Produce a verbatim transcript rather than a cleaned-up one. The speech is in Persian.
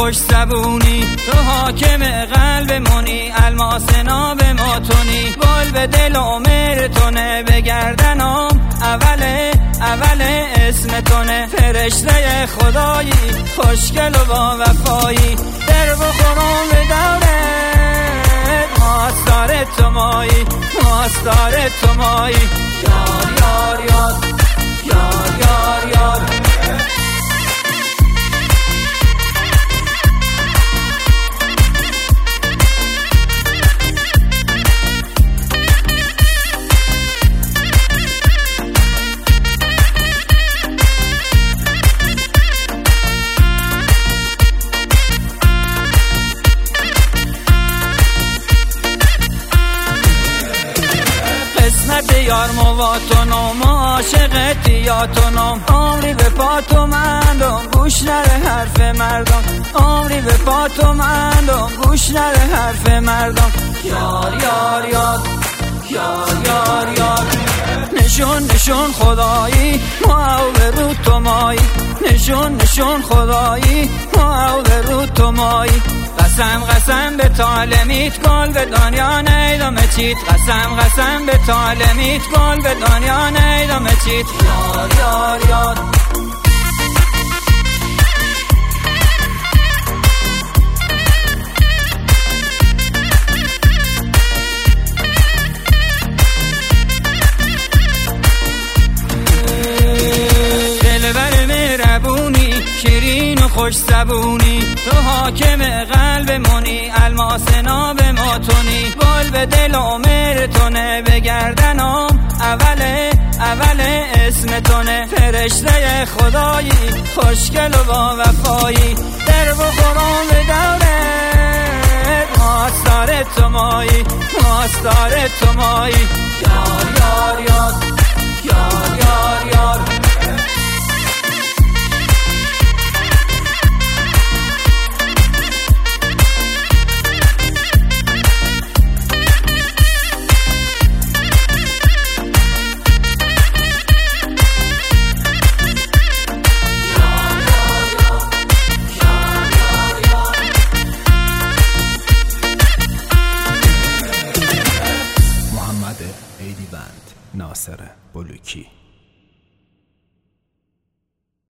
خوش زبونی، تو حاکم قلب منی، الماس ناب ما تونی، گل به دل عمر تونه، به گردنم اول اول اسم تونه، فرشته خدایی خوشگل و با وفایی، در بخورم به دورت ماستار تو مایی، ماستار تو مایی، یار یار یار یار یار یار. قسمت یار مواتونم، عاشقت یاتونم، عمری به پاتو مندم، گوش نره حرف مردم، عمری به پاتو مندم، گوش نره حرف مردم، یار یار یار یار یار یار. نشون نشون خدایی ما به رو تو مایی، نشون نشون خدایی ما به رو تو مایی، قسم قسم به طالمیت گل به دنیا نیدم چیت، قسم قسم به طالمیت گل به دنیا نیدم چیت، یار یار یار. شیرین و خوش زبونی، تو حاکم قلب منی، الماس ناب ما تونی، گل به دل عمر تونه، به گردنم اول اول اسم تونه، فرشته خدایی خوشگل و با وفایی، در بخورم به دورت ماستار تو مایی، ماستار تو مایی، یار یار یار یار یار یار.